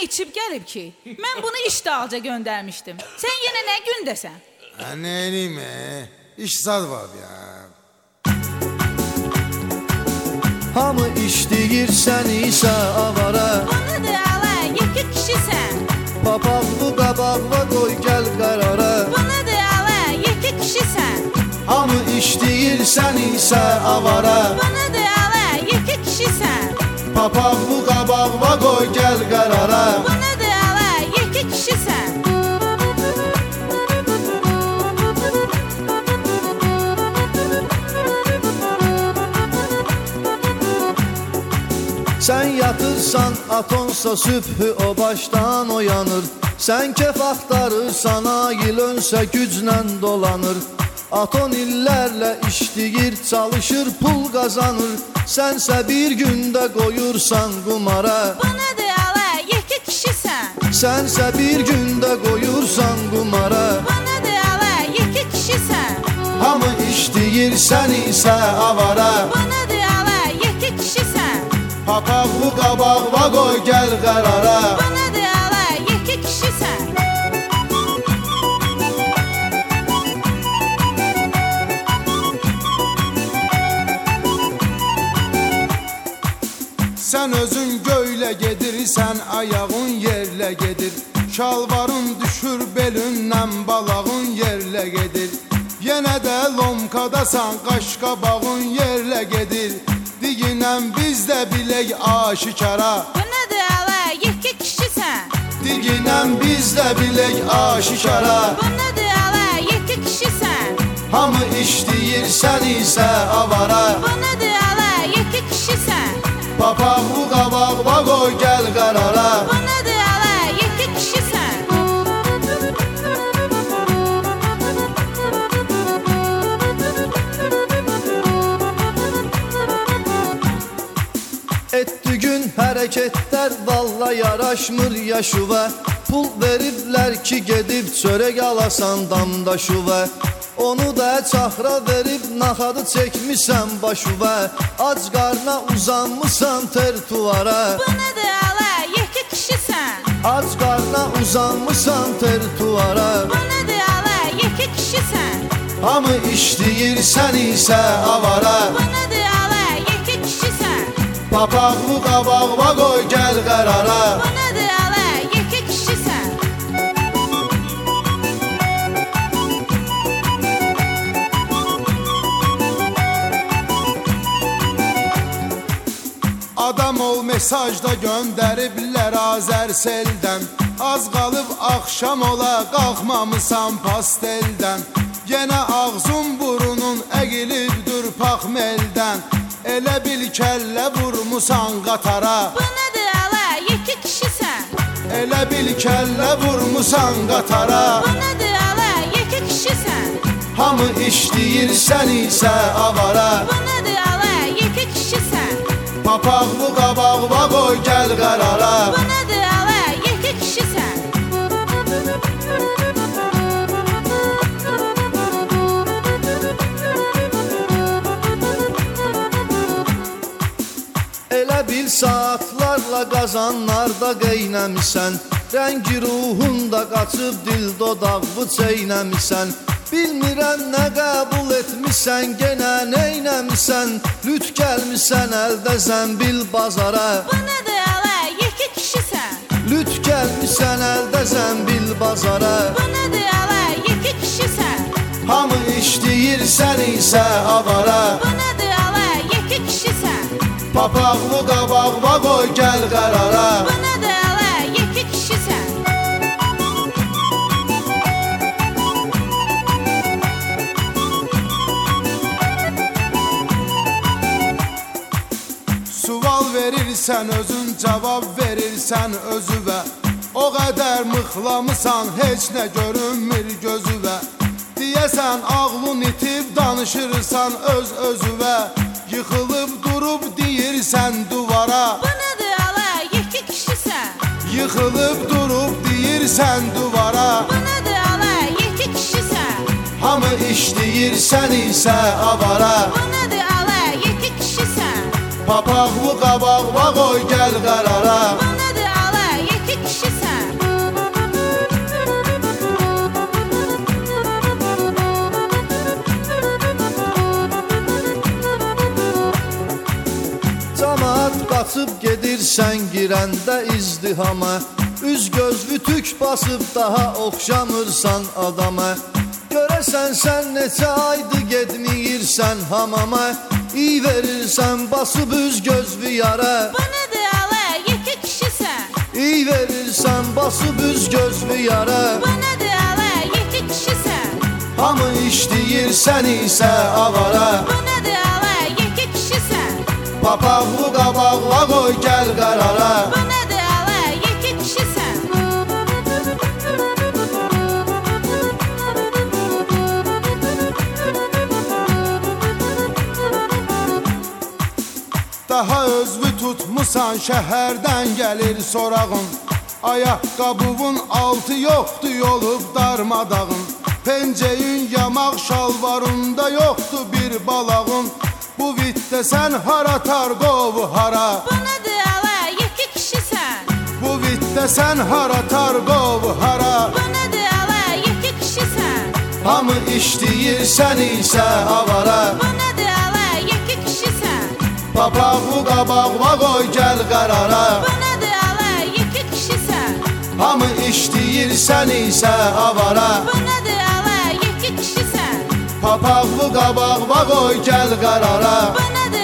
içib gəlib ki, mən bunu iş dalca göndərmişdim. Sən yenə nə gündəsən? Neyim İş zad var ya. Hamı iş deyirsən isə avara. Onu da ala, yekə kişisən. Papaqlı qabaqla qoy gəl qərara. Bunu da ala, yekə kişisən. Hamı iş deyirsən isə avara. Bunu da ala, yekə kişisən. Papaqlı qabaqla qoy gəl qərara. Bunu da ala, yekə kişisən. Sən yatırsan atonsa sübhü o başdan oyanır. Sən kef axtarırsan ayıl önsə güclə dolanır. Aton illərlə işləyir, çalışır, pul qazanır. Sənsə bir gündə qoyursan qumara. Bunu da ala, yekə kişisən. Sənsə bir gündə qoyursan qumara. Bunu da ala, yekə kişisən. Hamı işləyirsən isə avara. Bunu da ala, yekə kişisən. Papaqlı qabaqla qoy gəl qərara. Bunu da ala, yekə kişisən. Sən özün göylə gedirsən, ayağın yerlə gedir. Şalvarın düşür belindən, balağın yerlə gedir. Yenə də lomkadasan, qaşqabağın yerlə gedir. Diginən biz də bilək aşikara. Bunu da ala, yekə kişisən. Diginən biz də bilək aşikara. Bunu da ala, yekə kişisən. Hamı işləyirsən isə avara. Bunu da ala, yekə kişisən. Papaqlı qabaqla qoy gəl qərara. Bunu da ala, yekə kişisən. Etdi gün hərəkətlər valla yaraşmır yaşıva. Pul veriblər ki gedib çörək alasan damdaşıva. Onu da çaxra verib naxadı çəkmisən başıva. Ac qarna uzanmısan ter tuvara. Bunu da ala, yekə kişisən. Ac qarna uzanmısan ter tuvara. Bunu da ala, yekə kişisən. Hamı işləyirsən isə avara. Bunu da ala, yekə kişisən. Papaqlı qabaqla qoy gəl qərara. Bunu da ala, yekə kişisən. Adam ol mesajda göndəriblər Azərseldən. Az qalıb axşam ola, qalxmamısan pasteldən. Yenə ağzın burunun əqilibdir paxmeldən. Elə bil kəllə vurmusan qatara. Bunu da ala, yekə kişisən. Elə bil kəllə vurmusan qatara. Bunu da ala, yekə kişisən. Hamı işləyirsən isə avara. Bunu da ala, yekə kişisən. Papaqlı qabaqla qoy gəl qərara. Bunu da ala, yekə kişisən. Elə bil saatlarla qazanlarda qeynəmisən. Rəngi ruhunda qaçıb dil dodaqlı çeynəmisən. Bilmirəm nə qəbul etmisən, genə neynəmisən. Lüt gəlmisən əldə zəmbil bazara. Bunu da ala, yekə kişisən. Lüt gəlmisən əldə zəmbil bazara. Bunu da ala, yekə kişisən. Hamı işləyirsən isə avara. Bunu da ala, yekə kişisən. Papaqlı qabaqla qoy gəl qərara. Bunu da ala, yekə kişisən. Sual verirsən özün, cavab verirsən özüvə. O qədər mıxlamısan, heç nə görünmür gözüvə. Deyəsən ağlın itib danışırsan öz özüvə. Yıxılıb durub deyirsən duvara. Bunu da ala, yekə kişisən. Yıxılıb durub deyirsən duvara. Bunu da ala, yekə kişisən. Hamı işləyirsən isə avara. Bunu da ala, yekə kişisən. Papaqlı qabaqla qoy gəl qərara. Bunu da ala, yekə kişisən. qaçıb gedirsən girəndə izdihama, üz göz vütük basıb daha oxşamırsan adama. Görəsən sən neçə aydı getməyirsən hamama, İy verirsən basıb üz göz viyara. Bu nədir ələ, yekə kişisən? İy verirsən basıb üz göz viyara. Bu nədir ələ, yekə kişisən? Hamı işləyir sən isə avara. Bu nədir ələ, yekə kişisən? Papaqlı qabaqla qoy gəl qərara. Bu nədir ələ, yekə kişisən? Daha özlü tutmusan şəhərdən gəlir sorağın. Ayaqqabının altı yoxdur yolub darmadağın. Penceyin yamaq şalvarında yoxdur bir balağın. Bu vitdə sən hara tarqovu hara. Bu nədir ələ, yekə kişisən? Bu vitdə sən hara tarqovu hara. Bu nədir ələ, yekə kişisən? Hamı işləyir sən isə avara. Bu nədir ələ, yekə kişisən? Papaqlı qabaqla qoy gəl qərara. Bu nədir ələ, yekə kişisən? Hamı işləyir sən isə avara. Bu nədir ələ, yekə kişisən? Papaqlı qabaqla qoy gəl qərara. Bu nədir